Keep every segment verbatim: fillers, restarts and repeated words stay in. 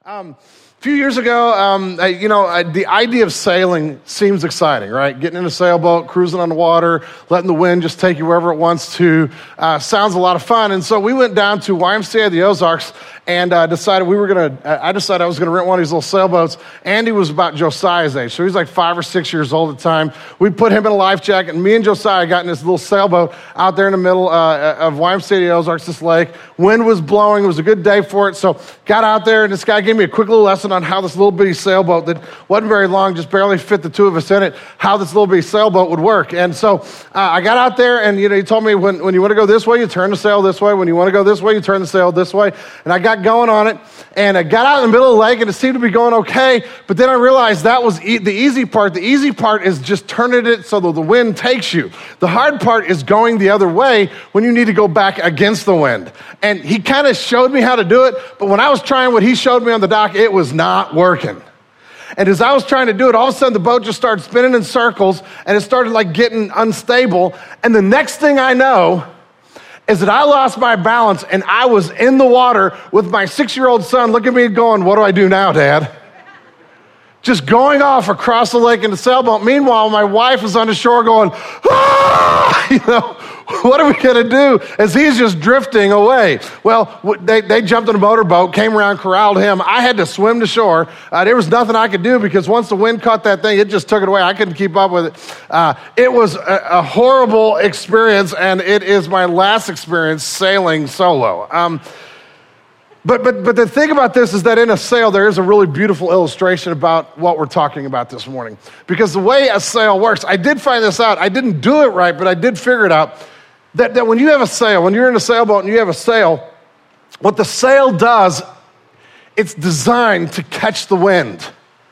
Um, a few years ago, um, I, you know, I, the idea of sailing seems exciting, right? Getting in a sailboat, cruising on the water, letting the wind just take you wherever it wants to, uh, sounds a lot of fun. And so we went down to Y M C A of the Ozarks and uh, decided we were going to, I decided I was going to rent one of these little sailboats. Andy was about Josiah's age, so he was like five or six years old at the time. We put him in a life jacket, and me and Josiah got in this little sailboat out there in the middle uh, of Y M C A of the Ozarks, this lake. Wind was blowing. It was a good day for it. So got out there, and this guy gave me a quick little lesson on how this little bitty sailboat that wasn't very long, just barely fit the two of us in it, how this little bitty sailboat would work. And so uh, I got out there, and you know, he told me when, when you want to go this way, you turn the sail this way. When you want to go this way, you turn the sail this way. And I got going on it, and I got out in the middle of the lake, and it seemed to be going okay. But then I realized that was e- the easy part. The easy part is just turning it so that the wind takes you. The hard part is going the other way when you need to go back against the wind. And he kind of showed me how to do it, but when I was trying what he showed me on the dock, it was not working. And as I was trying to do it, all of a sudden the boat just started spinning in circles, and it started like getting unstable. And the next thing I know is that I lost my balance, and I was in the water with my six-year-old son looking at me going, "What do I do now, Dad?" Just going off across the lake in the sailboat. Meanwhile, my wife is on the shore going, "Ah!" You know, what are we going to do? As he's just drifting away. Well, they, they jumped in a motorboat, came around, corralled him. I had to swim to shore. Uh, there was nothing I could do because once the wind caught that thing, it just took it away. I couldn't keep up with it. Uh, it was a, a horrible experience, and it is my last experience sailing solo. Um, But but but the thing about this is that in a sail, there is a really beautiful illustration about what we're talking about this morning. Because the way a sail works, I did find this out. I didn't do it right, but I did figure it out. That, that when you have a sail, when you're in a sailboat and you have a sail, what the sail does, it's designed to catch the wind.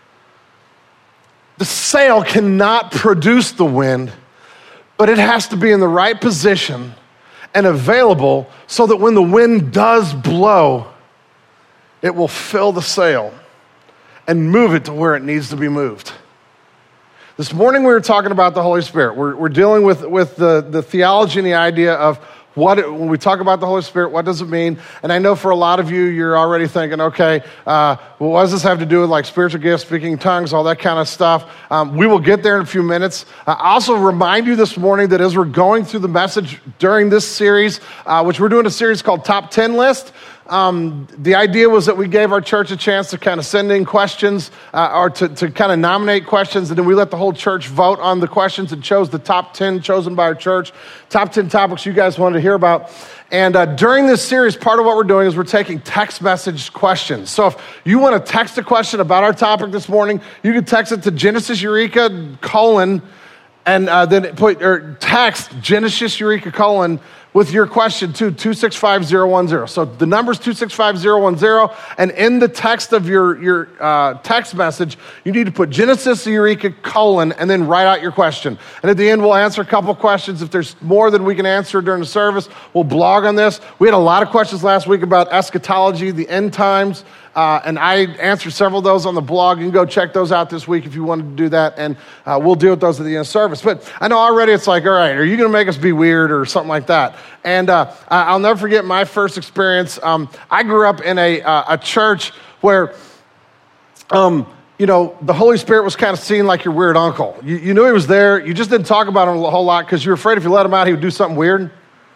The sail cannot produce the wind, but it has to be in the right position and available so that when the wind does blow, it will fill the sail and move it to where it needs to be moved. This morning we were talking about the Holy Spirit. We're, we're dealing with, with the, the theology and the idea of what it, when we talk about the Holy Spirit, what does it mean? And I know for a lot of you, you're already thinking, okay, uh, well, what does this have to do with like spiritual gifts, speaking tongues, all that kind of stuff? Um, we will get there in a few minutes. Uh, I also remind you this morning that as we're going through the message during this series, uh, which we're doing a series called Top ten List, Um, the idea was that we gave our church a chance to kind of send in questions uh, or to, to kind of nominate questions, and then we let the whole church vote on the questions and chose the top ten chosen by our church, top ten topics you guys wanted to hear about. And uh, during this series, part of what we're doing is we're taking text message questions. So if you want to text a question about our topic this morning, you can text it to Genesis Eureka colon, and uh, then put or text Genesis Eureka colon with your question to two six five zero one zero. So the number's two six five zero one zero, and in the text of your, your uh, text message, you need to put Genesis Eureka colon and then write out your question. And at the end, we'll answer a couple questions. If there's more than we can answer during the service, we'll blog on this. We had a lot of questions last week about eschatology, the end times, uh, and I answered several of those on the blog. You can go check those out this week if you wanted to do that, and uh, we'll deal with those at the end of service. But I know already it's like, all right, are you going to make us be weird or something like that? And uh, I'll never forget my first experience. Um, I grew up in a uh, a church where, um, you know, the Holy Spirit was kind of seen like your weird uncle. You, you knew he was there. You just didn't talk about him a whole lot because you were afraid if you let him out, he would do something weird.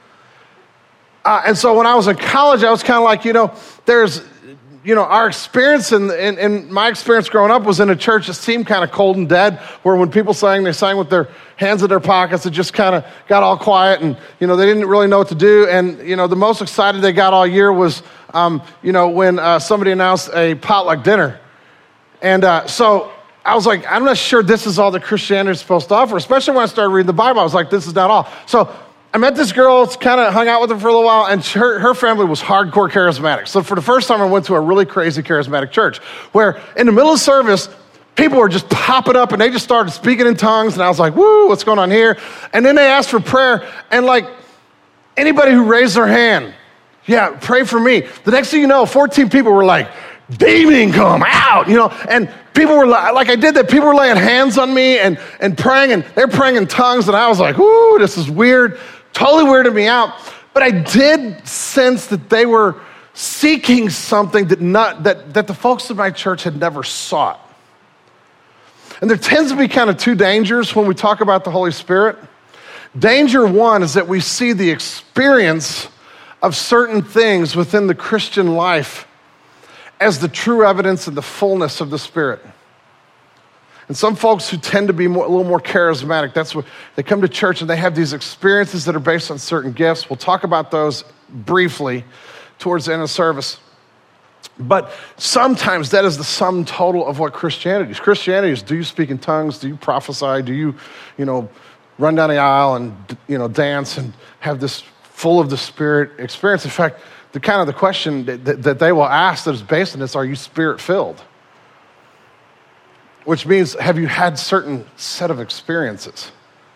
Uh, and so when I was in college, I was kind of like, you know, there's, you know, our experience and, and, and my experience growing up was in a church that seemed kind of cold and dead, where when people sang, they sang with their hands in their pockets. It just kind of got all quiet, and, you know, they didn't really know what to do. And, you know, the most excited they got all year was, um, you know, when uh, somebody announced a potluck dinner. And uh, so I was like, I'm not sure this is all that Christianity is supposed to offer, especially when I started reading the Bible. I was like, this is not all. So I met this girl, kind of hung out with her for a little while, and her, her family was hardcore charismatic. So for the first time, I went to a really crazy charismatic church where in the middle of service, people were just popping up and they just started speaking in tongues. And I was like, woo, what's going on here? And then they asked for prayer. And like anybody who raised their hand, yeah, pray for me. The next thing you know, fourteen people were like, demon come out, you know, and people were like, I did that. People were laying hands on me and, and praying, and they're praying in tongues. And I was like, woo, this is weird. Totally weirded me out. But I did sense that they were seeking something that, not, that, that the folks in my church had never sought. And there tends to be kind of two dangers when we talk about the Holy Spirit. Danger one is that we see the experience of certain things within the Christian life as the true evidence of the fullness of the Spirit. And some folks who tend to be more, a little more charismatic, that's what they come to church and they have these experiences that are based on certain gifts. We'll talk about those briefly towards the end of service. But sometimes that is the sum total of what Christianity is. Christianity is, do you speak in tongues? Do you prophesy? Do you, you know, run down the aisle and, you know, dance and have this full of the Spirit experience? In fact, the kind of the question that, that, that they will ask that is based on this, are you Spirit-filled? Which means, have you had certain set of experiences?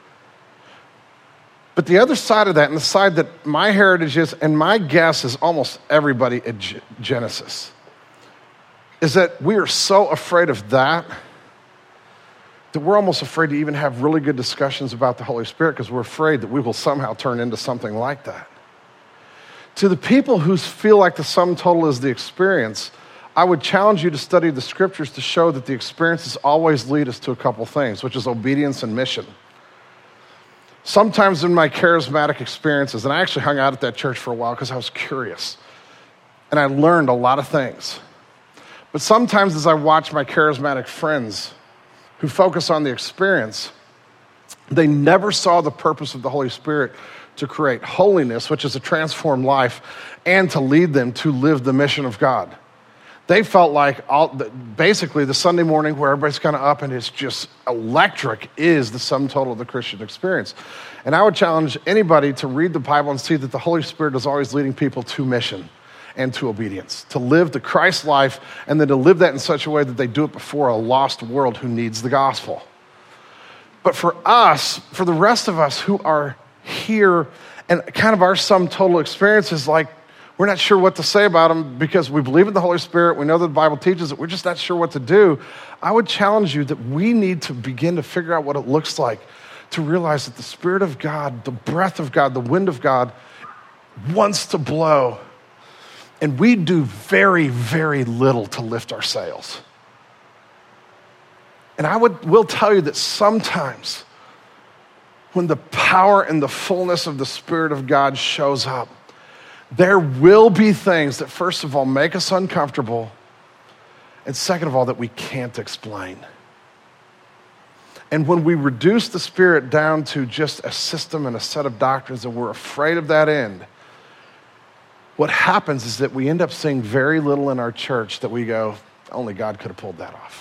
But the other side of that, and the side that my heritage is, and my guess is almost everybody at G- Genesis, is that we are so afraid of that, that we're almost afraid to even have really good discussions about the Holy Spirit because we're afraid that we will somehow turn into something like that. To the people who feel like the sum total is the experience, I would challenge you to study the scriptures to show that the experiences always lead us to a couple things, which is obedience and mission. Sometimes in my charismatic experiences, and I actually hung out at that church for a while because I was curious, and I learned a lot of things. But sometimes as I watch my charismatic friends who focus on the experience, they never saw the purpose of the Holy Spirit to create holiness, which is a transformed life, and to lead them to live the mission of God. They felt like all, basically the Sunday morning where everybody's kind of up and it's just electric is the sum total of the Christian experience. And I would challenge anybody to read the Bible and see that the Holy Spirit is always leading people to mission and to obedience, to live the Christ life, and then to live that in such a way that they do it before a lost world who needs the gospel. But for us, for the rest of us who are here, and kind of our sum total experience is like, we're not sure what to say about them because we believe in the Holy Spirit. We know that the Bible teaches it. We're just not sure what to do. I would challenge you that we need to begin to figure out what it looks like to realize that the Spirit of God, the breath of God, the wind of God wants to blow. And we do very, very little to lift our sails. And I would will tell you that sometimes when the power and the fullness of the Spirit of God shows up, there will be things that, first of all, make us uncomfortable, and second of all, that we can't explain. And when we reduce the Spirit down to just a system and a set of doctrines, and we're afraid of that end, what happens is that we end up seeing very little in our church that we go, only God could have pulled that off.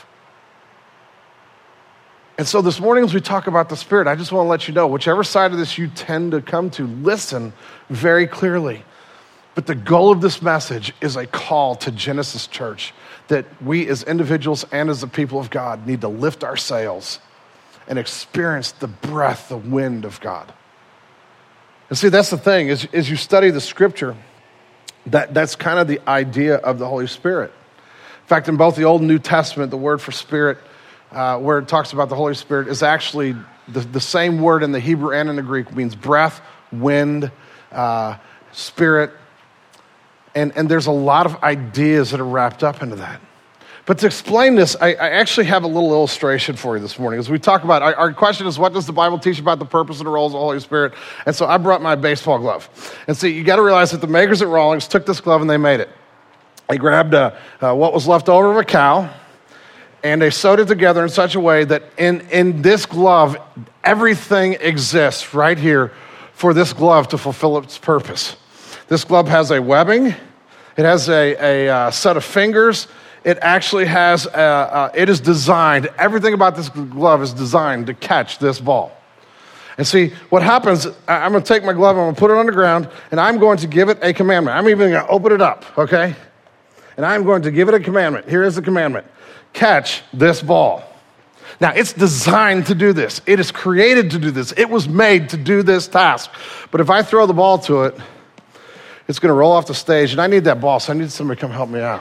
And so this morning as we talk about the Spirit, I just want to let you know, whichever side of this you tend to come to, listen very clearly. But the goal of this message is a call to Genesis Church that we as individuals and as the people of God need to lift our sails and experience the breath, the wind of God. And see, that's the thing, is as you study the scripture, that, that's kind of the idea of the Holy Spirit. In fact, in both the Old and New Testament, the word for Spirit, uh, where it talks about the Holy Spirit, is actually the, the same word in the Hebrew and in the Greek. It means breath, wind, uh, spirit. And, and there's a lot of ideas that are wrapped up into that. But to explain this, I, I actually have a little illustration for you this morning. As we talk about, our, our question is, what does the Bible teach about the purpose and the roles of the Holy Spirit? And so I brought my baseball glove. And see, you got to realize that the makers at Rawlings took this glove and they made it. They grabbed uh, uh, what was left over of a cow, and they sewed it together in such a way that in, in this glove, everything exists right here for this glove to fulfill its purpose. This glove has a webbing. It has a, a uh, set of fingers. It actually has, a, uh, it is designed, everything about this glove is designed to catch this ball. And see, what happens, I'm going to take my glove, I'm going to put it on the ground, and I'm going to give it a commandment. I'm even going to open it up, okay? And I'm going to give it a commandment. Here is the commandment. Catch this ball. Now, it's designed to do this. It is created to do this. It was made to do this task. But if I throw the ball to it, it's going to roll off the stage, and I need that ball, so I need somebody to come help me out.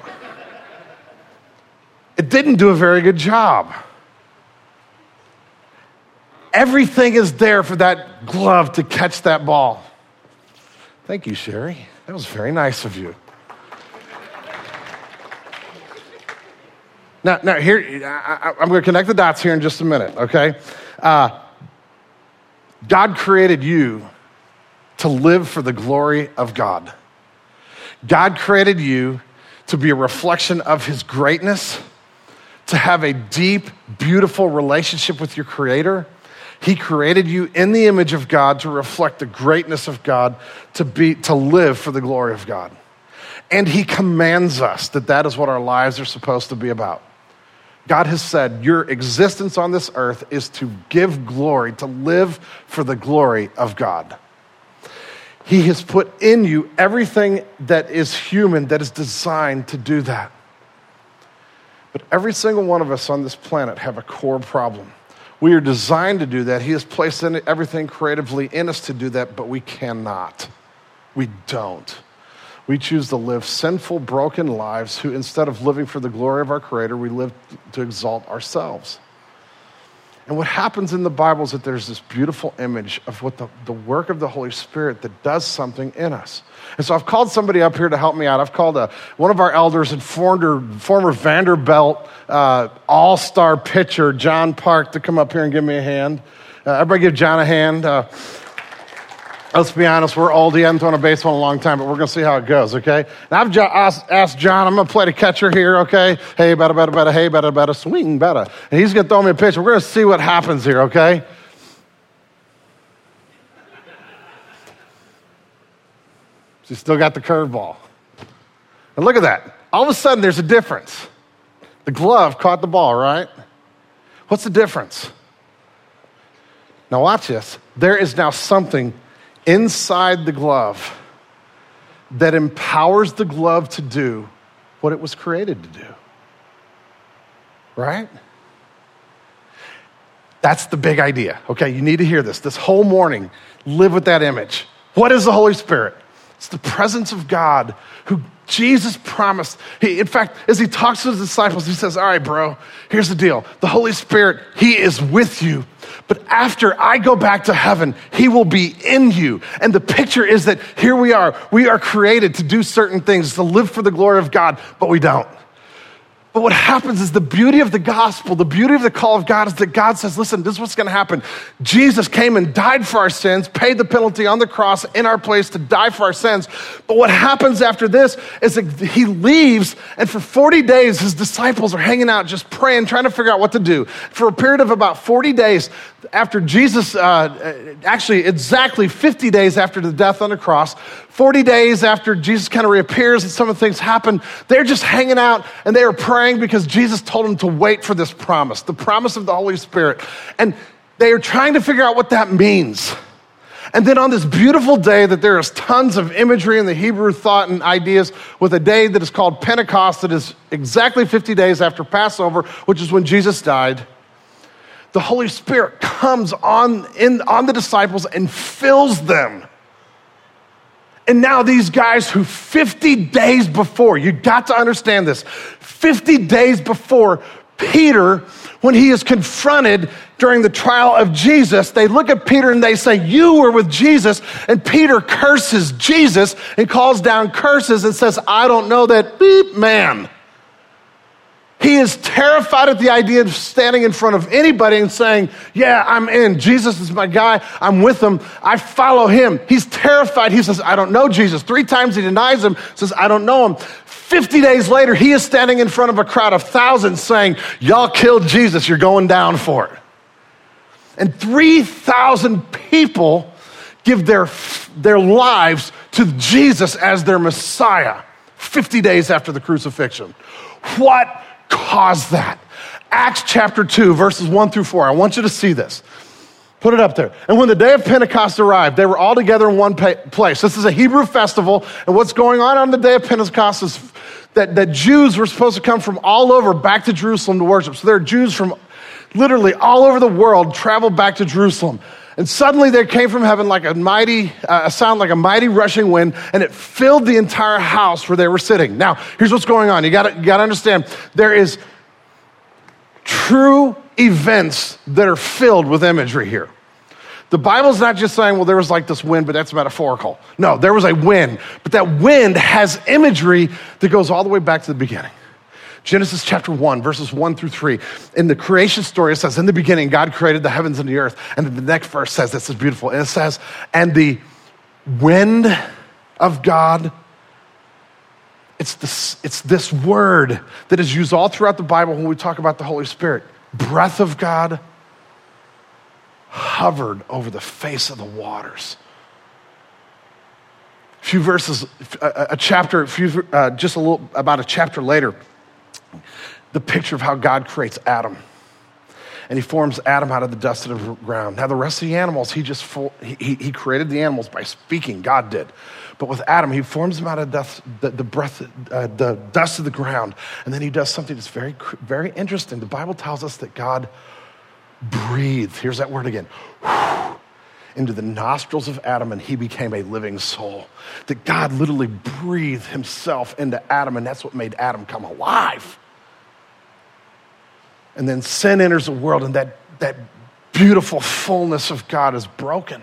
It didn't do a very good job. Everything is there for that glove to catch that ball. Thank you, Sherry. That was very nice of you. Now, now here, I, I'm going to connect the dots here in just a minute, okay? Uh, God created you to live for the glory of God. God created you to be a reflection of his greatness, to have a deep, beautiful relationship with your Creator. He created you in the image of God to reflect the greatness of God, to be, to live for the glory of God. And he commands us that that is what our lives are supposed to be about. God has said your existence on this earth is to give glory, to live for the glory of God. He has put in you everything that is human that is designed to do that. But every single one of us on this planet have a core problem. We are designed to do that. He has placed in everything creatively in us to do that, but we cannot. We don't. We choose to live sinful, broken lives who, instead of living for the glory of our Creator, we live to exalt ourselves. And what happens in the Bible is that there's this beautiful image of what the, the work of the Holy Spirit that does something in us. And so I've called somebody up here to help me out. I've called a, one of our elders and former, former Vanderbilt uh, all-star pitcher, John Park, to come up here and give me a hand. Uh, everybody give John a hand. Uh, Let's be honest, we're old. He hasn't thrown a baseball in a long time, but we're going to see how it goes, okay? Now, I've asked, asked John, I'm going to play the catcher here, okay? Hey, bada, bada, bada, hey, bada, bada, swing, bada. And he's going to throw me a pitch. We're going to see what happens here, okay? She's still got the curveball. And look at that. All of a sudden, there's a difference. The glove caught the ball, right? What's the difference? Now, watch this. There is now something inside the glove that empowers the glove to do what it was created to do. Right? That's the big idea. Okay, you need to hear this. This whole morning, live with that image. What is the Holy Spirit? It's the presence of God who Jesus promised. He, in fact, as he talks to his disciples, he says, all right, bro, here's the deal. The Holy Spirit, he is with you. But after I go back to heaven, he will be in you. And the picture is that here we are. We are created to do certain things, to live for the glory of God, but we don't. But what happens is the beauty of the gospel, the beauty of the call of God is that God says, listen, this is what's going to happen. Jesus came and died for our sins, paid the penalty on the cross in our place to die for our sins. But what happens after this is that he leaves, and for forty days, his disciples are hanging out just praying, trying to figure out what to do. For a period of about forty days, after Jesus, uh, actually exactly fifty days after the death on the cross, forty days after Jesus kind of reappears and some of the things happen, they're just hanging out and they are praying because Jesus told them to wait for this promise, the promise of the Holy Spirit. And they are trying to figure out what that means. And then on this beautiful day that there is tons of imagery in the Hebrew thought and ideas with a day that is called Pentecost, that is exactly fifty days after Passover, which is when Jesus died, the Holy Spirit comes on, in, on the disciples and fills them. And now these guys who fifty days before, you got to understand this, fifty days before Peter, when he is confronted during the trial of Jesus, they look at Peter and they say, you were with Jesus. And Peter curses Jesus and calls down curses and says, I don't know that beep man. He is terrified at the idea of standing in front of anybody and saying, yeah, I'm in. Jesus is my guy. I'm with him. I follow him. He's terrified. He says, I don't know Jesus. Three times he denies him, says, I don't know him. fifty days later, he is standing in front of a crowd of thousands saying, y'all killed Jesus. You're going down for it. And three thousand people give their, their lives to Jesus as their Messiah fifty days after the crucifixion. What caused that? Acts chapter two, verses one through four. I want you to see this. Put it up there. And when the day of Pentecost arrived, they were all together in one place. This is a Hebrew festival. And what's going on on the day of Pentecost is that, that Jews were supposed to come from all over back to Jerusalem to worship. So there are Jews from literally all over the world travel back to Jerusalem. And suddenly there came from heaven like a mighty, uh, a sound like a mighty rushing wind, and it filled the entire house where they were sitting. Now, here's what's going on. You gotta, you gotta understand, there is true events that are filled with imagery here. The Bible's not just saying, well, there was like this wind, but that's metaphorical. No, there was a wind, but that wind has imagery that goes all the way back to the beginning. Genesis chapter one, verses one through three. In the creation story, it says, in the beginning, God created the heavens and the earth. And then the next verse says, this is beautiful. And it says, and the wind of God, it's this, it's this word that is used all throughout the Bible when we talk about the Holy Spirit. Breath of God hovered over the face of the waters. A few verses, a, a chapter, a few, uh, just a little, about a chapter later, the picture of how God creates Adam. And he forms Adam out of the dust of the ground. Now the rest of the animals, he just, full, he, he created the animals by speaking, God did. But with Adam, he forms them out of dust, the, the, breath, uh, the dust of the ground. And then he does something that's very, very interesting. The Bible tells us that God breathed, here's that word again, into the nostrils of Adam, and he became a living soul. That God literally breathed himself into Adam, and that's what made Adam come alive. And then sin enters the world, and that, that beautiful fullness of God is broken.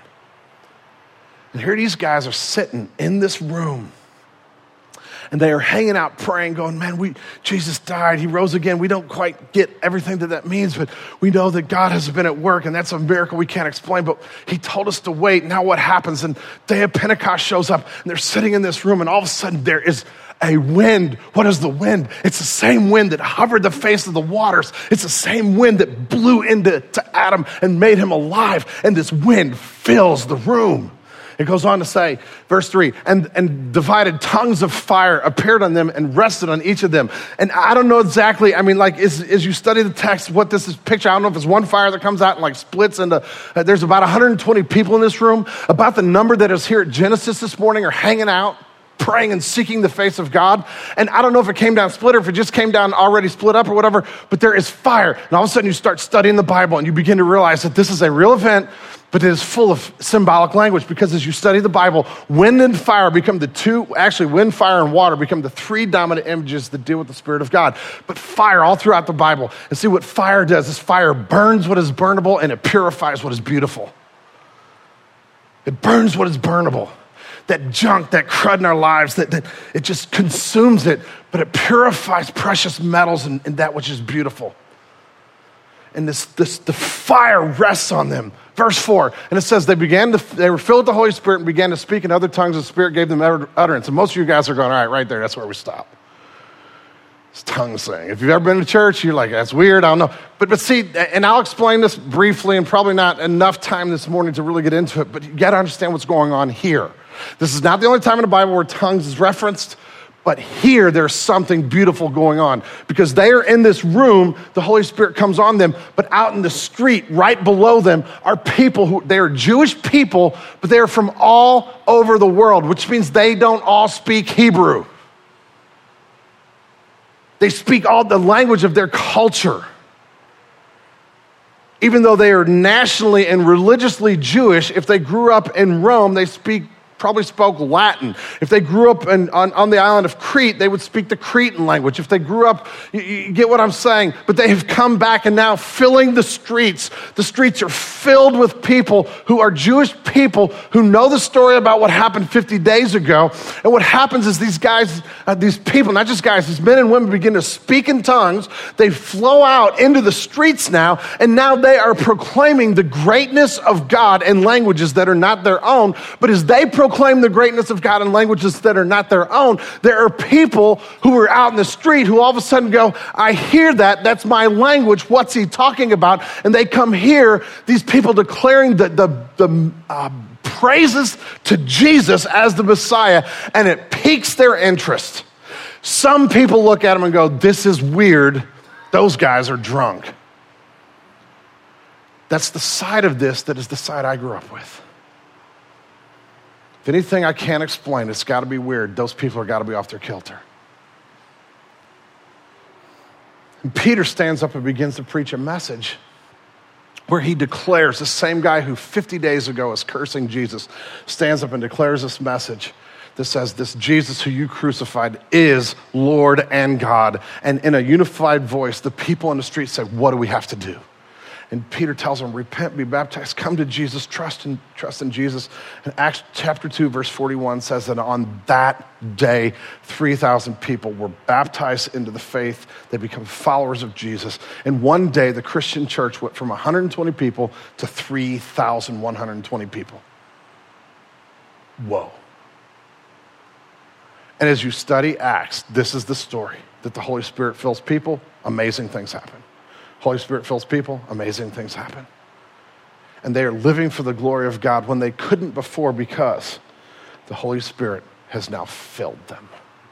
And here these guys are sitting in this room, and they are hanging out praying, going, man, we Jesus died, he rose again. We don't quite get everything that that means, but we know that God has been at work, and that's a miracle we can't explain, but he told us to wait. Now what happens? And day of Pentecost shows up, and they're sitting in this room, and all of a sudden there is a wind. What is the wind? It's the same wind that hovered the face of the waters. It's the same wind that blew into to Adam and made him alive, and this wind fills the room. It goes on to say, verse three, and, and divided tongues of fire appeared on them and rested on each of them. And I don't know exactly, I mean, like, as, as you study the text, what this is picture, I don't know if it's one fire that comes out and like splits into, uh, there's about one hundred twenty people in this room. About the number that is here at Genesis this morning are hanging out, praying and seeking the face of God. And I don't know if it came down split or if it just came down already split up or whatever, but there is fire. And all of a sudden you start studying the Bible and you begin to realize that this is a real event, but it is full of symbolic language, because as you study the Bible, wind and fire become the two, actually wind, fire, and water become the three dominant images that deal with the Spirit of God. But fire all throughout the Bible. And see what fire does is fire burns what is burnable and it purifies what is beautiful. It burns what is burnable. That junk, that crud in our lives, that, that it just consumes it, but it purifies precious metals and, and that which is beautiful. And this, this, the fire rests on them. Verse four, and it says they began to, they were filled with the Holy Spirit and began to speak in other tongues. The Spirit gave them utterance. And most of you guys are going, all right, right there, that's where we stop. It's tongue saying. If you've ever been to church, you're like, that's weird, I don't know. But, but see, and I'll explain this briefly, and probably not enough time this morning to really get into it, but you got to understand what's going on here. This is not the only time in the Bible where tongues is referenced, but here there's something beautiful going on, because they are in this room, the Holy Spirit comes on them, but out in the street right below them are people who, they are Jewish people, but they are from all over the world, which means they don't all speak Hebrew. They speak all the language of their culture. Even though they are nationally and religiously Jewish, if they grew up in Rome, they speak probably spoke Latin. If they grew up in, on, on the island of Crete, they would speak the Cretan language. If they grew up, you, you get what I'm saying, but they have come back and now filling the streets. The streets are filled with people who are Jewish people who know the story about what happened fifty days ago. And what happens is these guys, uh, these people, not just guys, these men and women begin to speak in tongues. They flow out into the streets now, and now they are proclaiming the greatness of God in languages that are not their own. But as they proclaim Proclaim the greatness of God in languages that are not their own, there are people who are out in the street who all of a sudden go, I hear that, that's my language, what's he talking about? And they come hear these people declaring the, the, the uh, praises to Jesus as the Messiah, and it piques their interest. Some people look at them and go, this is weird, those guys are drunk. That's the side of this that is the side I grew up with. If anything I can't explain, it's got to be weird. Those people are got to be off their kilter. And Peter stands up and begins to preach a message where he declares, the same guy who fifty days ago was cursing Jesus, stands up and declares this message that says, this Jesus who you crucified is Lord and God. And in a unified voice, the people in the street say, what do we have to do? And Peter tells them, repent, be baptized, come to Jesus, trust in, trust in Jesus. And Acts chapter two, verse forty-one says that on that day, three thousand people were baptized into the faith. They become followers of Jesus. And one day, the Christian church went from one hundred twenty people to three thousand one hundred twenty people. Whoa. And as you study Acts, this is the story, that the Holy Spirit fills people, amazing things happen. Holy Spirit fills people, amazing things happen. And they are living for the glory of God when they couldn't before, because the Holy Spirit has now filled them.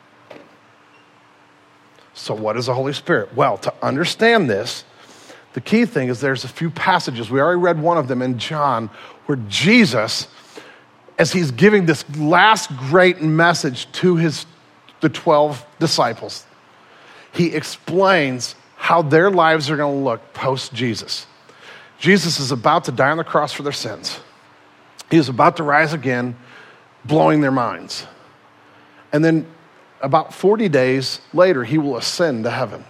So what is the Holy Spirit? Well, to understand this, the key thing is there's a few passages. We already read one of them in John, where Jesus, as he's giving this last great message to his the twelve disciples, he explains how their lives are going to look post-Jesus. Jesus is about to die on the cross for their sins. He is about to rise again, blowing their minds. And then about forty days later, he will ascend to heaven.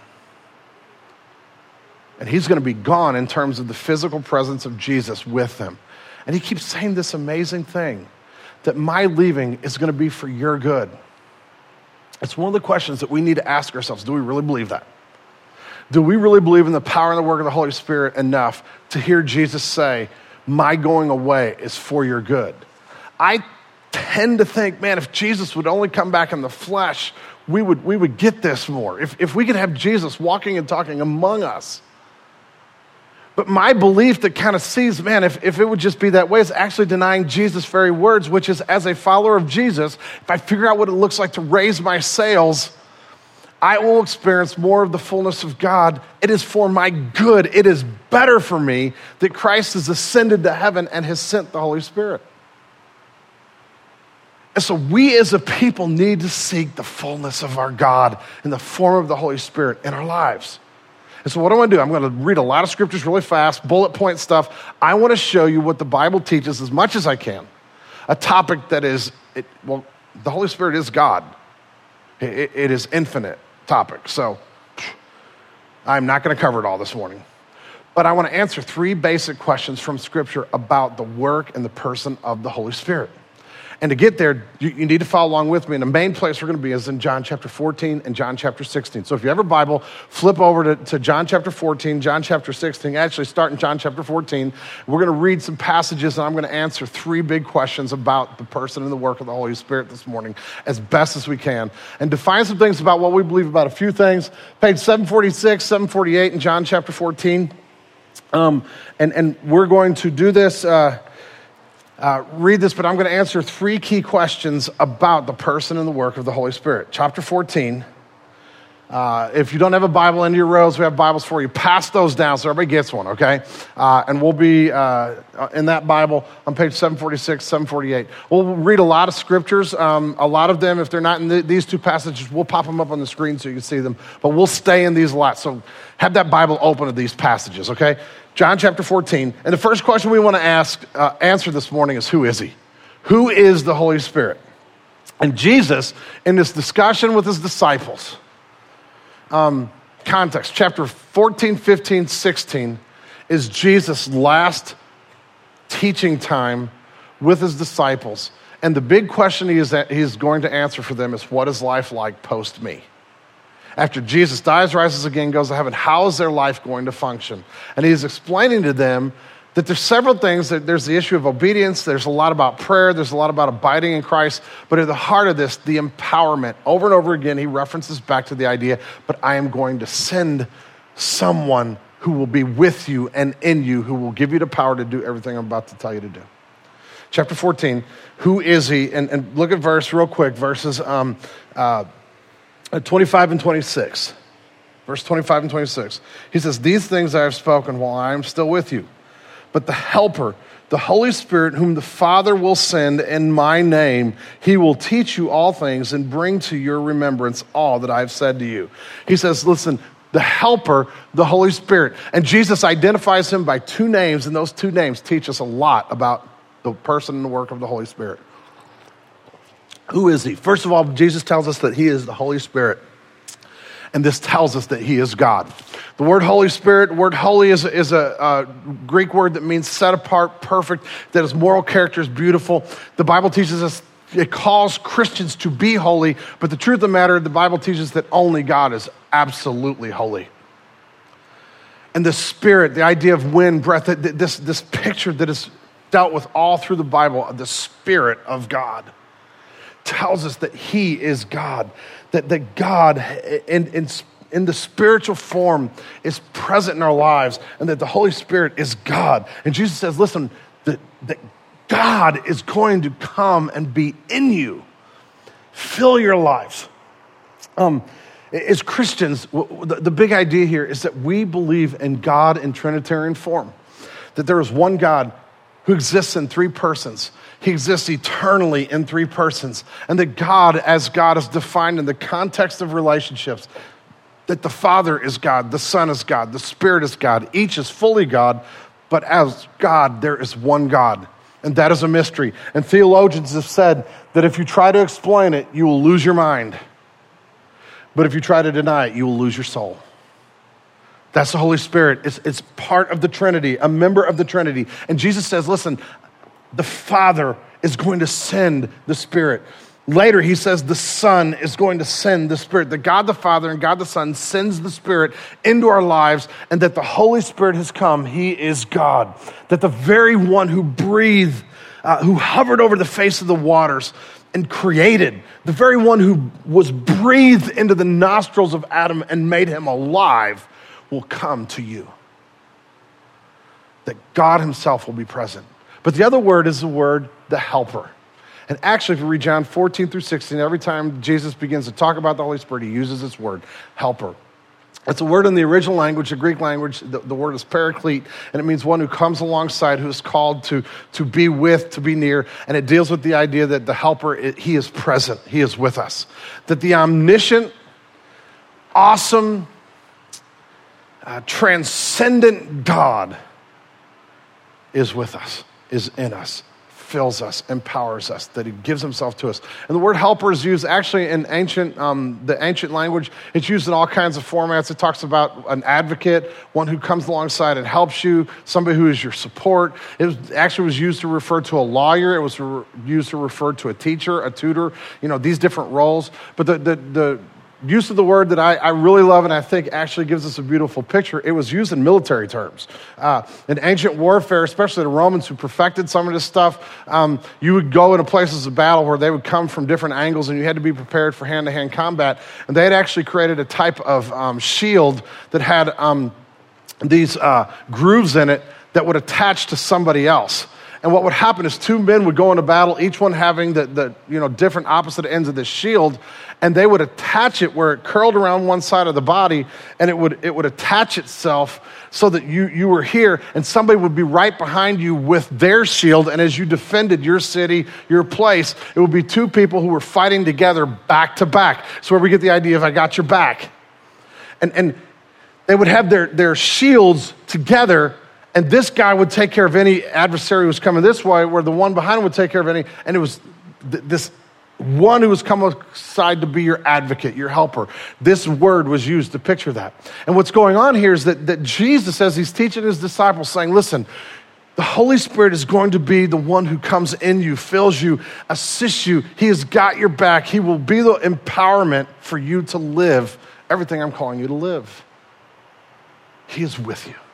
And he's going to be gone in terms of the physical presence of Jesus with them. And he keeps saying this amazing thing, that my leaving is going to be for your good. It's one of the questions that we need to ask ourselves. Do we really believe that? Do we really believe in the power and the work of the Holy Spirit enough to hear Jesus say, my going away is for your good? I tend to think, man, if Jesus would only come back in the flesh, we would, we would get this more. If, if we could have Jesus walking and talking among us. But my belief that kind of sees, man, if, if it would just be that way, is actually denying Jesus' very words, which is, as a follower of Jesus, if I figure out what it looks like to raise my sails, I will experience more of the fullness of God. It is for my good. It is better for me that Christ has ascended to heaven and has sent the Holy Spirit. And so we as a people need to seek the fullness of our God in the form of the Holy Spirit in our lives. And so what I want to do, I'm going to read a lot of scriptures really fast, bullet point stuff. I want to show you what the Bible teaches as much as I can. A topic that is, it, well, the Holy Spirit is God. It, it is infinite topic. So I'm not going to cover it all this morning. But I want to answer three basic questions from Scripture about the work and the person of the Holy Spirit. And to get there, you, you need to follow along with me. And the main place we're going to be is in John chapter fourteen and John chapter sixteen. So if you have a Bible, flip over to, to John chapter fourteen, John chapter sixteen. Actually, start in John chapter fourteen. We're going to read some passages, and I'm going to answer three big questions about the person and the work of the Holy Spirit this morning as best as we can. And define some things about what we believe about a few things. Page seven forty-six, seven forty-eight in John chapter fourteen. Um, and, and we're going to do this... Uh, Uh, read this, but I'm going to answer three key questions about the person and the work of the Holy Spirit. Chapter fourteen. Uh, if you don't have a Bible in your rows, we have Bibles for you. Pass those down so everybody gets one, okay? Uh, and we'll be uh, in that Bible on page seven forty-six, seven forty-eight. We'll read a lot of scriptures. Um, a lot of them, if they're not in the, these two passages, we'll pop them up on the screen so you can see them. But we'll stay in these a lot. So have that Bible open to these passages, okay? John chapter fourteen. And the first question we want to ask, uh, answer this morning is, who is he? Who is the Holy Spirit? And Jesus, in this discussion with his disciples, um, context, chapter fourteen, fifteen, sixteen is Jesus' last teaching time with his disciples. And the big question he is, he is going to answer for them is, what is life like post me? After Jesus dies, rises again, goes to heaven, how is their life going to function? And he's explaining to them that there's several things. There's the issue of obedience. There's a lot about prayer. There's a lot about abiding in Christ. But at the heart of this, the empowerment. Over and over again, he references back to the idea, but I am going to send someone who will be with you and in you, who will give you the power to do everything I'm about to tell you to do. Chapter fourteen, who is he? And, and look at verse real quick, verses um, uh, twenty-five and twenty-six. Verse twenty-five and twenty-six. He says, these things I have spoken while I am still with you. But the Helper, the Holy Spirit, whom the Father will send in my name, he will teach you all things and bring to your remembrance all that I have said to you. He says, listen, the Helper, the Holy Spirit. And Jesus identifies him by two names, and those two names teach us a lot about the person and the work of the Holy Spirit. Who is he? First of all, Jesus tells us that he is the Holy Spirit. And this tells us that he is God. The The word Holy Spirit, the word holy is, is a, a Greek word that means set apart, perfect, that his moral character is beautiful. The Bible teaches us, it calls Christians to be holy, but the truth of the matter, the Bible teaches that only God is absolutely holy. And the Spirit, the idea of wind, breath, this, this picture that is dealt with all through the Bible, the Spirit of God, tells us that he is God, that, that God in, in, in the spiritual form is present in our lives, and that the Holy Spirit is God. And Jesus says, listen, that, that God is going to come and be in you, fill your lives. Um, as Christians, the, the big idea here is that we believe in God in Trinitarian form, that there is one God who exists in three persons. He exists eternally in three persons. And that God, as God is defined in the context of relationships, that the Father is God, the Son is God, the Spirit is God. Each is fully God, but as God, there is one God. And that is a mystery. And theologians have said that if you try to explain it, you will lose your mind. But if you try to deny it, you will lose your soul. That's the Holy Spirit. It's, it's part of the Trinity, a member of the Trinity. And Jesus says, listen, the Father is going to send the Spirit. Later, he says the Son is going to send the Spirit. That God the Father and God the Son sends the Spirit into our lives, and that the Holy Spirit has come. He is God. That the very one who breathed, uh, who hovered over the face of the waters and created, the very one who was breathed into the nostrils of Adam and made him alive, will come to you. That God himself will be present. But the other word is the word, the helper. And actually, if you read John fourteen through sixteen, every time Jesus begins to talk about the Holy Spirit, he uses this word, helper. It's a word in the original language, the Greek language. The, the word is paraclete, and it means one who comes alongside, who is called to, to be with, to be near. And it deals with the idea that the helper, it, he is present, he is with us. That the omniscient, awesome, uh, transcendent God is with us, is in us, fills us, empowers us, that he gives himself to us. And the word helper is used actually in ancient, um, the ancient language. It's used in all kinds of formats. It talks about an advocate, one who comes alongside and helps you, somebody who is your support. It was, actually was used to refer to a lawyer. It was re- used to refer to a teacher, a tutor, you know, these different roles. But the, the, the use of the word that I, I really love and I think actually gives us a beautiful picture, it was used in military terms. Uh, in ancient warfare, especially the Romans who perfected some of this stuff, um, you would go into places of battle where they would come from different angles and you had to be prepared for hand-to-hand combat. And they had actually created a type of um, shield that had um, these uh, grooves in it that would attach to somebody else. And what would happen is two men would go into battle, each one having the, the you know different opposite ends of the shield, and they would attach it where it curled around one side of the body, and it would it would attach itself so that you you were here, and somebody would be right behind you with their shield, and as you defended your city, your place, it would be two people who were fighting together back to back. So where we get the idea of I got your back. And and they would have their, their shields together, and this guy would take care of any adversary who was coming this way, where the one behind him would take care of any, and it was th- this one who was come aside to be your advocate, your helper. This word was used to picture that. And what's going on here is that, that Jesus, as he's teaching his disciples, saying, listen, the Holy Spirit is going to be the one who comes in you, fills you, assists you. He has got your back. He will be the empowerment for you to live everything I'm calling you to live. He is with you.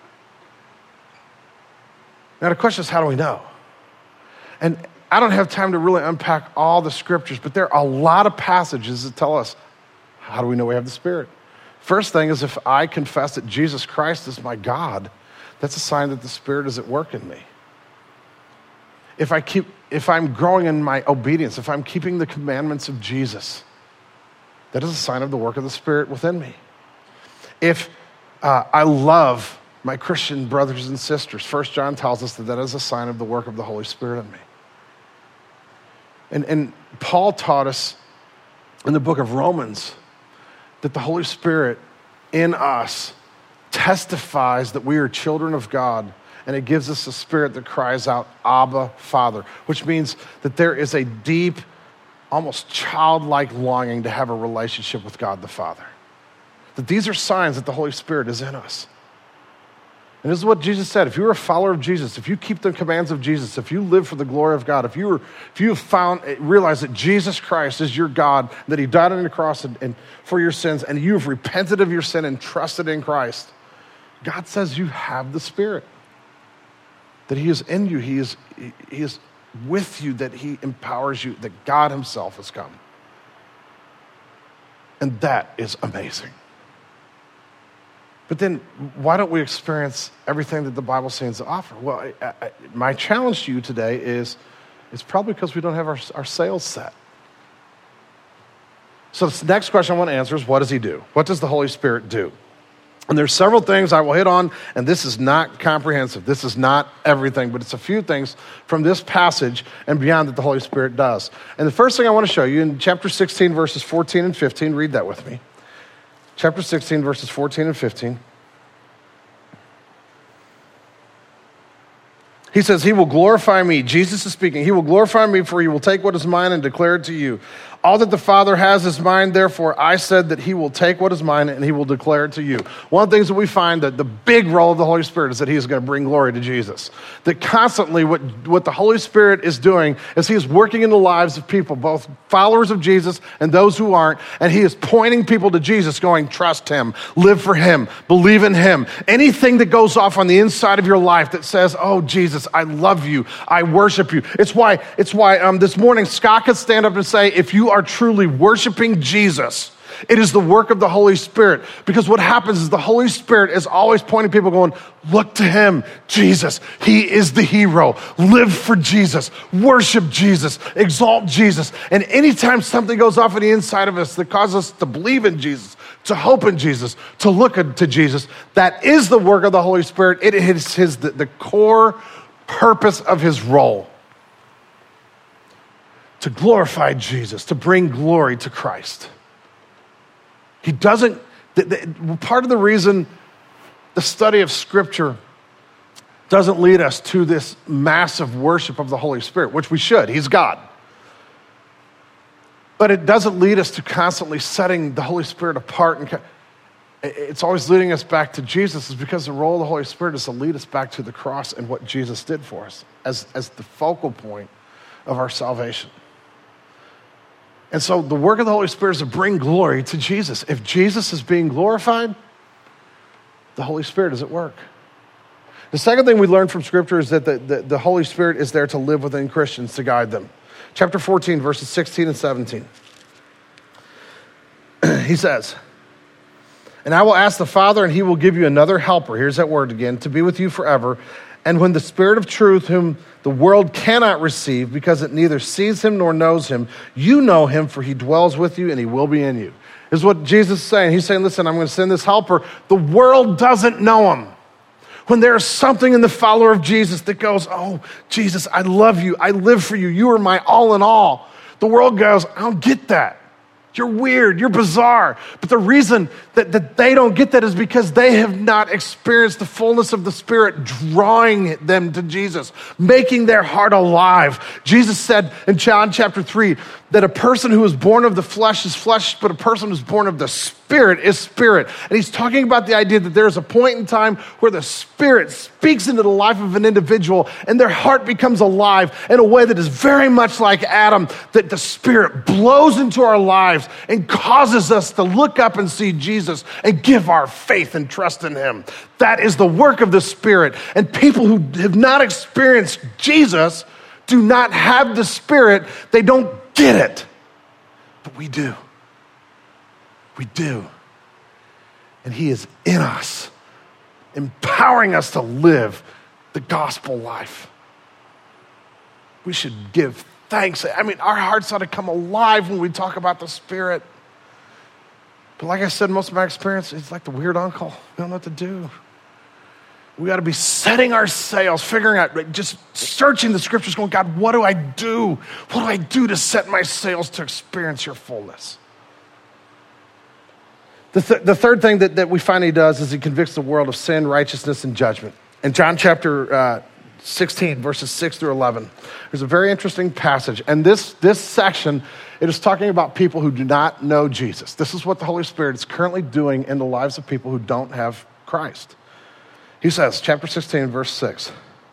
Now the question is, how do we know? And I don't have time to really unpack all the scriptures, but there are a lot of passages that tell us, how do we know we have the Spirit? First thing is, if I confess that Jesus Christ is my God, that's a sign that the Spirit is at work in me. If I keep, if I'm growing in my obedience, if I'm keeping the commandments of Jesus, that is a sign of the work of the Spirit within me. If uh, I love my Christian brothers and sisters, First John tells us that that is a sign of the work of the Holy Spirit in me. And, and Paul taught us in the book of Romans that the Holy Spirit in us testifies that we are children of God, and it gives us a spirit that cries out, Abba, Father, which means that there is a deep, almost childlike longing to have a relationship with God the Father. that these are signs that the Holy Spirit is in us. And this is what Jesus said. If you're a follower of Jesus, if you keep the commands of Jesus, if you live for the glory of God, if you were, if you have found, realize that Jesus Christ is your God, that he died on the cross and, and for your sins, and you have repented of your sin and trusted in Christ, God says you have the Spirit. That he is in you, he is, he is with you, that he empowers you, that God himself has come. And that is amazing. But then why don't we experience everything that the Bible seems to offer? Well, I, I, my challenge to you today is it's probably because we don't have our, our sails set. So the next question I want to answer is, what does he do? What does the Holy Spirit do? And there's several things I will hit on, and this is not comprehensive. This is not everything, but it's a few things from this passage and beyond that the Holy Spirit does. And the first thing I want to show you in chapter sixteen, verses fourteen and fifteen, read that with me. Chapter sixteen, verses fourteen and fifteen. He says, he will glorify me. Jesus is speaking. He will glorify me, for he will take what is mine and declare it to you. All that the Father has is mine, therefore I said that he will take what is mine and he will declare it to you. One of the things that we find that the big role of the Holy Spirit is that he is going to bring glory to Jesus. That constantly what, what the Holy Spirit is doing is he is working in the lives of people, both followers of Jesus and those who aren't, and he is pointing people to Jesus, going, trust him, live for him, believe in him. Anything that goes off on the inside of your life that says, oh, Jesus, I love you, I worship you. It's why, it's why um, this morning Scott could stand up and say, if you are truly worshiping Jesus, it is the work of the Holy Spirit. Because what happens is the Holy Spirit is always pointing people going, look to him, Jesus. He is the hero. Live for Jesus. Worship Jesus. Exalt Jesus. And anytime something goes off on the inside of us that causes us to believe in Jesus, to hope in Jesus, to look to Jesus, that is the work of the Holy Spirit. It is his, the, the core purpose of his role. To glorify Jesus, to bring glory to Christ. He doesn't, the, the, part of the reason the study of Scripture doesn't lead us to this massive worship of the Holy Spirit, which we should, he's God. But it doesn't lead us to constantly setting the Holy Spirit apart. And it's always leading us back to Jesus, is because the role of the Holy Spirit is to lead us back to the cross and what Jesus did for us as, as the focal point of our salvation. And so the work of the Holy Spirit is to bring glory to Jesus. If Jesus is being glorified, the Holy Spirit is at work. The second thing we learn from Scripture is that the, the, the Holy Spirit is there to live within Christians, to guide them. Chapter fourteen, verses sixteen and seventeen. He says, and I will ask the Father, and he will give you another helper, here's that word again, to be with you forever. And when the Spirit of truth, whom the world cannot receive because it neither sees him nor knows him, you know him, for he dwells with you and he will be in you. This is what Jesus is saying. He's saying, listen, I'm going to send this helper. The world doesn't know him. When there's something in the follower of Jesus that goes, oh, Jesus, I love you. I live for you. You are my all in all. The world goes, I don't get that. You're weird, you're bizarre. But the reason that, that they don't get that is because they have not experienced the fullness of the Spirit drawing them to Jesus, making their heart alive. Jesus said in John chapter three that a person who is born of the flesh is flesh, but a person who is born of the Spirit is spirit. And he's talking about the idea that there's a point in time where the Spirit speaks into the life of an individual and their heart becomes alive in a way that is very much like Adam, that the Spirit blows into our lives and causes us to look up and see Jesus and give our faith and trust in him. That is the work of the Spirit. And people who have not experienced Jesus do not have the Spirit. They don't get it. But we do. We do. And he is in us, empowering us to live the gospel life. We should give thanks. I mean, our hearts ought to come alive when we talk about the Spirit. But like I said, most of my experience, it's like the weird uncle. We don't know what to do. We got to be setting our sails, figuring out, just searching the Scriptures, going, God, what do I do? What do I do to set my sails to experience your fullness? The, th- the third thing that, that we find he does is he convicts the world of sin, righteousness, and judgment. In John chapter uh, sixteen, verses six through eleven, there's a very interesting passage. And this, this section It is talking about people who do not know Jesus. This is what the Holy Spirit is currently doing in the lives of people who don't have Christ. He says, chapter sixteen, verse six.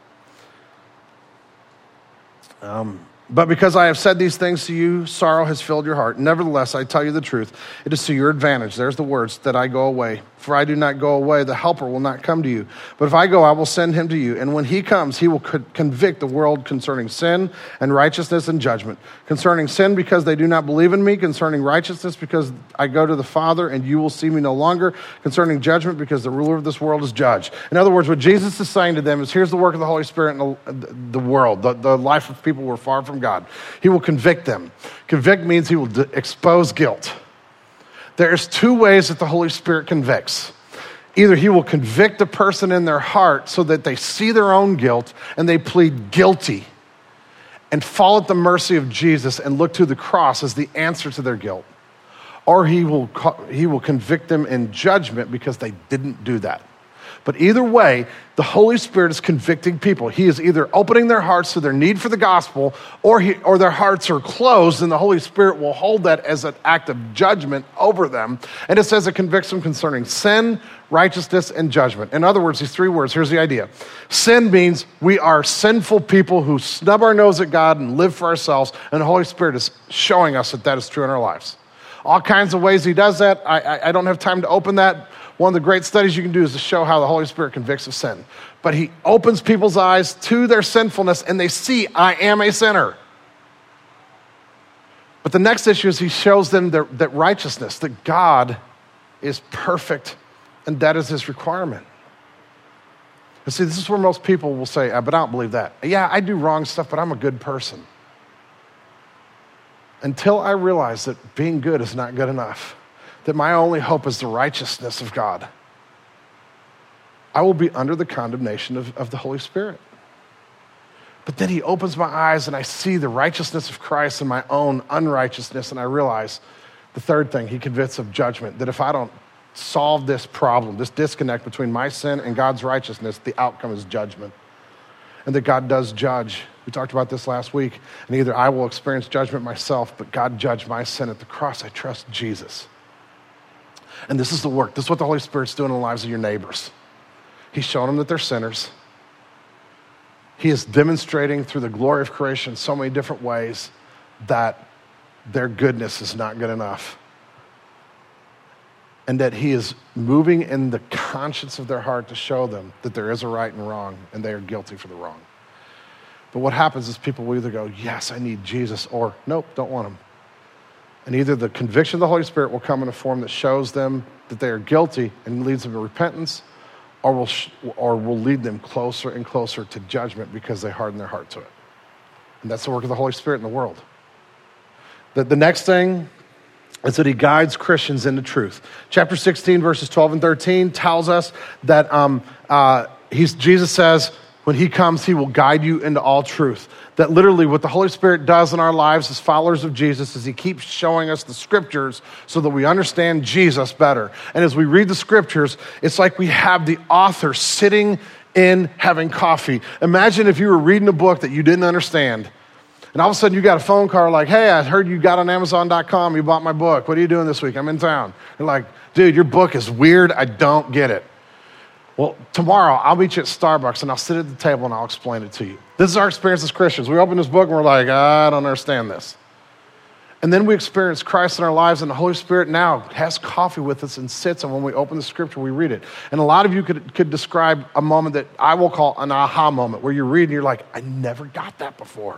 Um, but because I have said these things to you, sorrow has filled your heart. Nevertheless, I tell you the truth. It is to your advantage. There's the words, that I go away. For I do not go away. The helper will not come to you. But if I go, I will send him to you. And when he comes, he will co- convict the world concerning sin and righteousness and judgment. Concerning sin, because they do not believe in me. Concerning righteousness, because I go to the Father and you will see me no longer. Concerning judgment, because the ruler of this world is judged. In other words, what Jesus is saying to them is, here's the work of the Holy Spirit in the, the world, the, the life of people who are far from God. He will convict them. Convict means he will d- expose guilt. There's two ways that the Holy Spirit convicts. Either he will convict a person in their heart so that they see their own guilt and they plead guilty and fall at the mercy of Jesus and look to the cross as the answer to their guilt. Or he will, he will convict them in judgment because they didn't do that. But either way, the Holy Spirit is convicting people. He is either opening their hearts to their need for the gospel, or he, or their hearts are closed, and the Holy Spirit will hold that as an act of judgment over them. And it says it convicts them concerning sin, righteousness, and judgment. In other words, these three words, here's the idea. Sin means we are sinful people who snub our nose at God and live for ourselves, and the Holy Spirit is showing us that that is true in our lives. All kinds of ways he does that. I, I, I don't have time to open that. One of the great studies you can do is to show how the Holy Spirit convicts of sin. But he opens people's eyes to their sinfulness and they see, I am a sinner. But the next issue is he shows them that, that righteousness, that God is perfect and that is his requirement. And see, this is where most people will say, but I don't believe that. Yeah, I do wrong stuff, but I'm a good person. Until I realize that being good is not good enough, that my only hope is the righteousness of God, I will be under the condemnation of, of the Holy Spirit. But then he opens my eyes and I see the righteousness of Christ and my own unrighteousness, and I realize the third thing, he convicts of judgment, that if I don't solve this problem, this disconnect between my sin and God's righteousness, the outcome is judgment. And that God does judge. We talked about this last week, and either I will experience judgment myself, but God judged my sin at the cross. I trust Jesus. And this is the work. This is what the Holy Spirit's doing in the lives of your neighbors. He's showing them that they're sinners. He is demonstrating through the glory of creation in so many different ways that their goodness is not good enough. And that he is moving in the conscience of their heart to show them that there is a right and wrong, and they are guilty for the wrong. But what happens is people will either go, yes, I need Jesus, or nope, don't want him. And either the conviction of the Holy Spirit will come in a form that shows them that they are guilty and leads them to repentance, or will, sh- or will lead them closer and closer to judgment because they harden their heart to it. And that's the work of the Holy Spirit in the world. The, the next thing is that he guides Christians into truth. Chapter sixteen, verses twelve and thirteen tells us that um, uh, he's, Jesus says, when he comes, he will guide you into all truth. That literally what the Holy Spirit does in our lives as followers of Jesus is he keeps showing us the scriptures so that we understand Jesus better. And as we read the scriptures, it's like we have the author sitting in having coffee. Imagine if you were reading a book that you didn't understand, and all of a sudden you got a phone call like, hey, I heard you got on Amazon dot com, you bought my book. What are you doing this week? I'm in town. You're like, dude, your book is weird. I don't get it. Well, tomorrow I'll meet you at Starbucks and I'll sit at the table and I'll explain it to you. This is our experience as Christians. We open this book and we're like, I don't understand this. And then we experience Christ in our lives, and the Holy Spirit now has coffee with us and sits, and when we open the scripture, we read it. And a lot of you could, could describe a moment that I will call an aha moment, where you're reading, you're like, I never got that before.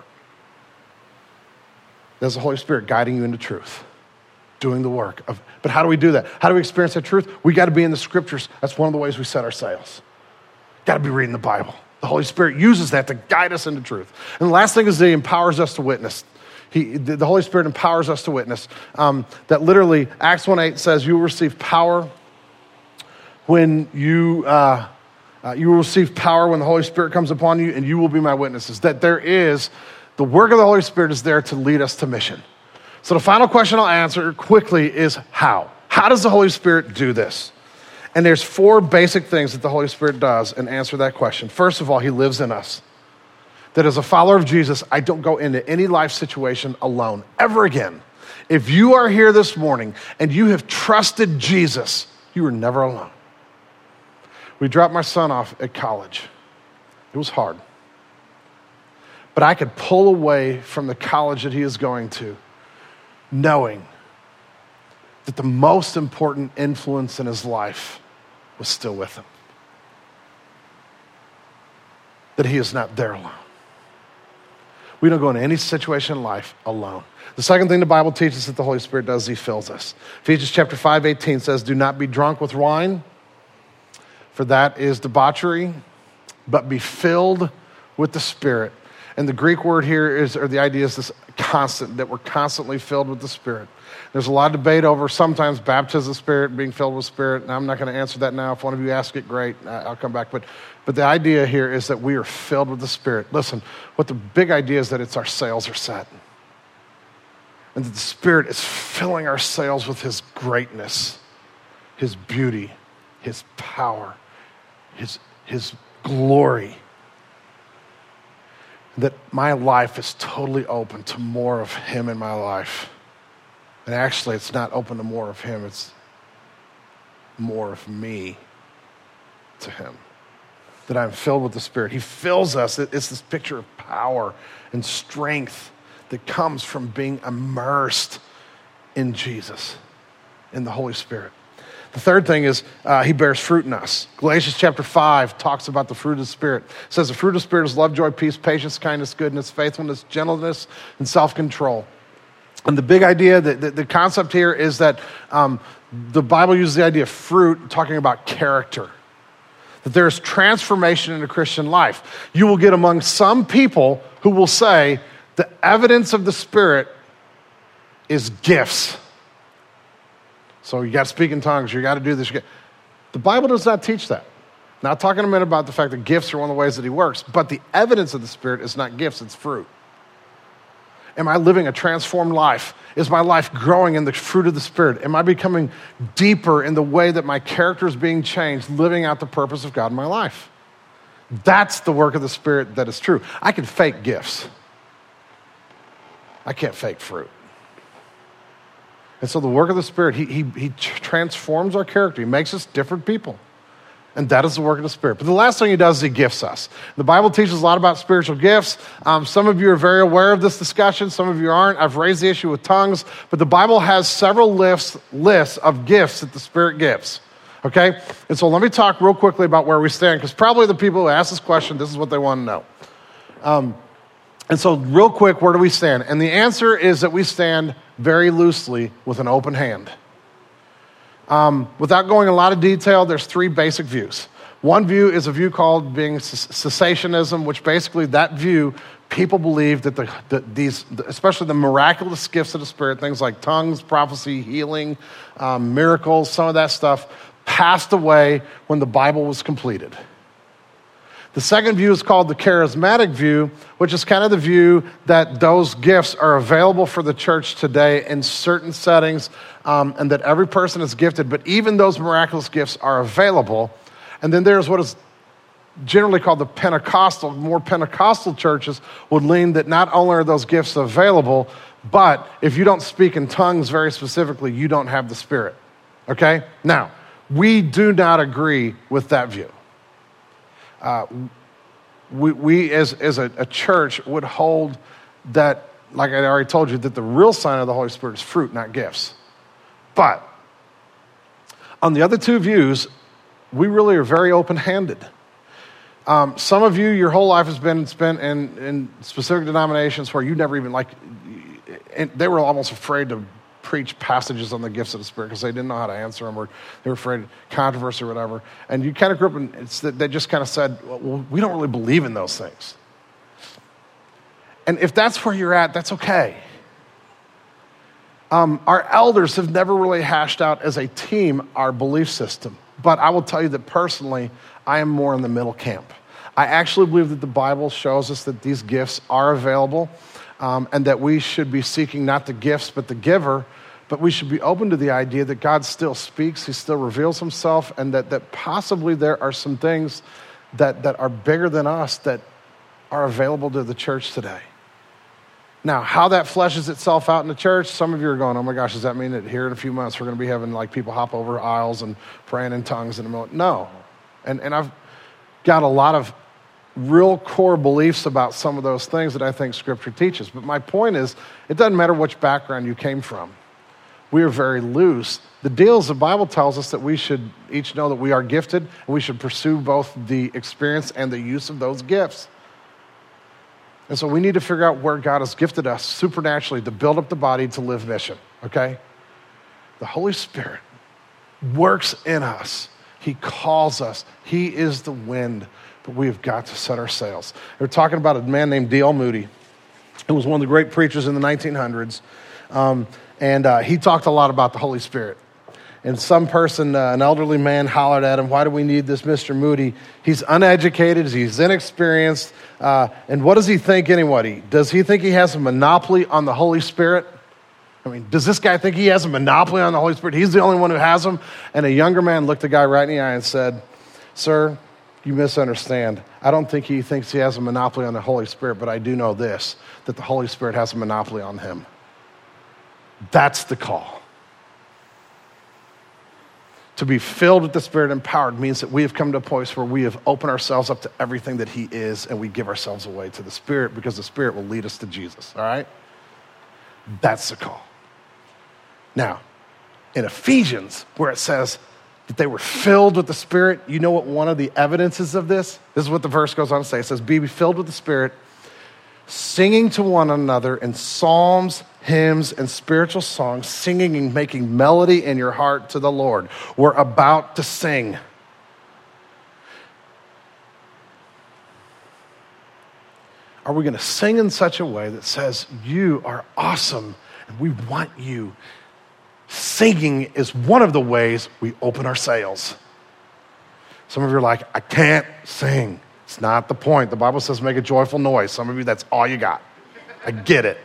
There's the Holy Spirit guiding you into truth, doing the work of, but how do we do that? How do we experience that truth? We got to be in the scriptures. That's one of the ways we set our sails. Got to be reading the Bible. The Holy Spirit uses that to guide us into truth. And the last thing is that he empowers us to witness. He, the Holy Spirit empowers us to witness. Um, that literally, Acts one eight says, you will receive power when you, uh, uh, you will receive power when the Holy Spirit comes upon you, and you will be my witnesses. That there is, the work of the Holy Spirit is there to lead us to mission. So the final question I'll answer quickly is how? How does the Holy Spirit do this? And there's four basic things that the Holy Spirit does and answer that question. First of all, he lives in us. That as a follower of Jesus, I don't go into any life situation alone ever again. If you are here this morning and you have trusted Jesus, you are never alone. We dropped my son off at college. It was hard. But I could pull away from the college that he is going to, knowing that the most important influence in his life was still with him. That he is not there alone. We don't go into any situation in life alone. The second thing the Bible teaches that the Holy Spirit does is he fills us. Ephesians chapter five, eighteen says, do not be drunk with wine, for that is debauchery, but be filled with the Spirit. And the Greek word here is, or the idea is this constant, that we're constantly filled with the Spirit. There's a lot of debate over sometimes baptism of the Spirit, being filled with Spirit. And I'm not going to answer that now. If one of you ask it, great, I'll come back. But, but the idea here is that we are filled with the Spirit. Listen, what the big idea is that it's our sails are set. And that the Spirit is filling our sails with his greatness, his beauty, his power, his, his glory. That my life is totally open to more of him in my life. And actually, it's not open to more of him, it's more of me to him. That I'm filled with the Spirit. He fills us. It's this picture of power and strength that comes from being immersed in Jesus, in the Holy Spirit. The third thing is uh, he bears fruit in us. Galatians chapter five talks about the fruit of the Spirit. It says the fruit of the Spirit is love, joy, peace, patience, kindness, goodness, faithfulness, gentleness, and self-control. And the big idea, the, the, the concept here is that um, the Bible uses the idea of fruit, talking about character. That there's transformation in a Christian life. You will get among some people who will say the evidence of the Spirit is gifts. So you got to speak in tongues, you got to do this. You got... The Bible does not teach that. Not talking a minute about the fact that gifts are one of the ways that he works, but the evidence of the Spirit is not gifts, it's fruit. Am I living a transformed life? Is my life growing in the fruit of the Spirit? Am I becoming deeper in the way that my character is being changed, living out the purpose of God in my life? That's the work of the Spirit that is true. I can fake gifts. I can't fake fruit. And so the work of the Spirit, he, he, he transforms our character. He makes us different people. And that is the work of the Spirit. But the last thing he does is he gifts us. The Bible teaches a lot about spiritual gifts. Um, some of you are very aware of this discussion. Some of you aren't. I've raised the issue with tongues. But the Bible has several lists, lists of gifts that the Spirit gives. Okay? And so let me talk real quickly about where we stand, because probably the people who ask this question, this is what they want to know. Um, and so real quick, where do we stand? And the answer is that we stand very loosely with an open hand. Um, without going in a lot of detail, there's three basic views. One view is a view called being cessationism, which basically that view, people believe that the, the, these, especially the miraculous gifts of the Spirit, things like tongues, prophecy, healing, um, miracles, some of that stuff, passed away when the Bible was completed. The second view is called the charismatic view, which is kind of the view that those gifts are available for the church today in certain settings, um, and that every person is gifted, but even those miraculous gifts are available. And then there's what is generally called the Pentecostal, more Pentecostal churches would lean that not only are those gifts available, but if you don't speak in tongues very specifically, you don't have the Spirit, okay? Now, we do not agree with that view. Uh, we, we as, as a, a church would hold that, like I already told you, that the real sign of the Holy Spirit is fruit, not gifts. But on the other two views, we really are very open-handed. Um, some of you, your whole life has been spent in, in specific denominations where you never even, like, and they were almost afraid to preach passages on the gifts of the Spirit because they didn't know how to answer them, or they were afraid of controversy or whatever. And you kind of grew up and it's that they just kind of said, well, we don't really believe in those things. And if that's where you're at, that's okay. Um, our elders have never really hashed out as a team our belief system. But I will tell you that personally, I am more in the middle camp. I actually believe that the Bible shows us that these gifts are available, um, and that we should be seeking not the gifts but the giver. But we should be open to the idea that God still speaks, he still reveals himself, and that, that possibly there are some things that, that are bigger than us that are available to the church today. Now, how that fleshes itself out in the church, some of you are going, oh my gosh, does that mean that here in a few months we're going to be having like people hop over aisles and praying in tongues in a moment? No. And, and I've got a lot of real core beliefs about some of those things that I think Scripture teaches. But my point is, it doesn't matter which background you came from. We are very loose. The deal is the Bible tells us that we should each know that we are gifted, and we should pursue both the experience and the use of those gifts. And so we need to figure out where God has gifted us supernaturally to build up the body to live mission, okay? The Holy Spirit works in us. He calls us. He is the wind, but we have got to set our sails. They're talking about a man named D L Moody, who was one of the great preachers in the nineteen hundreds, um, and uh, he talked a lot about the Holy Spirit. And some person, uh, an elderly man, hollered at him, why do we need this Mister Moody? He's uneducated, he's inexperienced, uh, and what does he think anyway? Does he think he has a monopoly on the Holy Spirit? I mean, does this guy think he has a monopoly on the Holy Spirit? He's the only one who has them? And a younger man looked the guy right in the eye and said, sir, you misunderstand. I don't think he thinks he has a monopoly on the Holy Spirit, but I do know this, that the Holy Spirit has a monopoly on him. That's the call. To be filled with the Spirit and empowered means that we have come to a place where we have opened ourselves up to everything that he is, and we give ourselves away to the Spirit because the Spirit will lead us to Jesus, all right? That's the call. Now, in Ephesians, where it says that they were filled with the Spirit, you know what one of the evidences of this? This is what the verse goes on to say. It says, be filled with the Spirit, singing to one another in psalms, hymns, and spiritual songs, singing and making melody in your heart to the Lord. We're about to sing. Are we going to sing in such a way that says, you are awesome and we want you? Singing is one of the ways we open our sails. Some of you are like, I can't sing. It's not the point. The Bible says make a joyful noise. Some of you, that's all you got. I get it.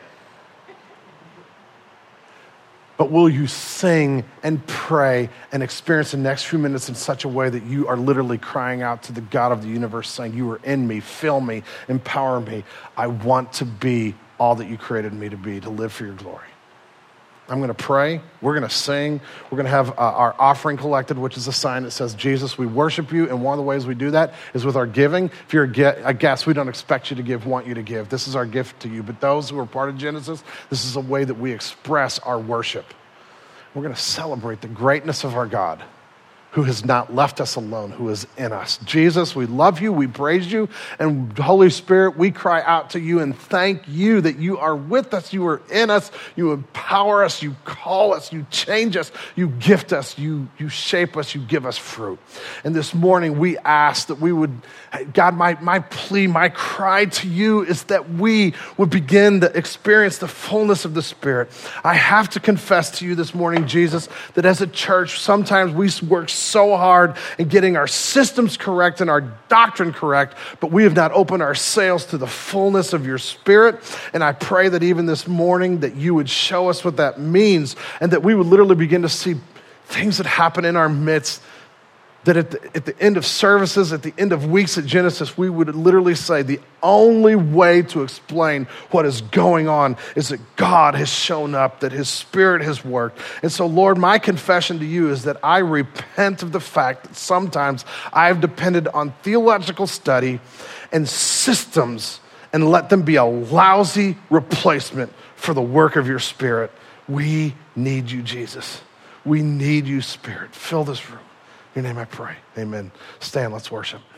But will you sing and pray and experience the next few minutes in such a way that you are literally crying out to the God of the universe saying, you are in me, fill me, empower me. I want to be all that you created me to be, to live for your glory. I'm going to pray. We're going to sing. We're going to have uh, our offering collected, which is a sign that says, Jesus, we worship you. And one of the ways we do that is with our giving. If you're a, ge- a guest, we don't expect you to give, want you to give. This is our gift to you. But those who are part of Genesis, this is a way that we express our worship. We're going to celebrate the greatness of our God, who has not left us alone, who is in us. Jesus, we love you, we praise you, and Holy Spirit, we cry out to you and thank you that you are with us, you are in us, you empower us, you call us, you change us, you gift us, you, you shape us, you give us fruit. And this morning we ask that we would, God, my, my plea, my cry to you is that we would begin to experience the fullness of the Spirit. I have to confess to you this morning, Jesus, that as a church, sometimes we work so hard in getting our systems correct and our doctrine correct, but we have not opened our sails to the fullness of your Spirit. And I pray that even this morning that you would show us what that means and that we would literally begin to see things that happen in our midst, that at the, at the end of services, at the end of weeks at Genesis, we would literally say the only way to explain what is going on is that God has shown up, that his Spirit has worked. And so, Lord, my confession to you is that I repent of the fact that sometimes I've depended on theological study and systems and let them be a lousy replacement for the work of your Spirit. We need you, Jesus. We need you, Spirit. Fill this room. In your name I pray. Amen. Stand, let's worship.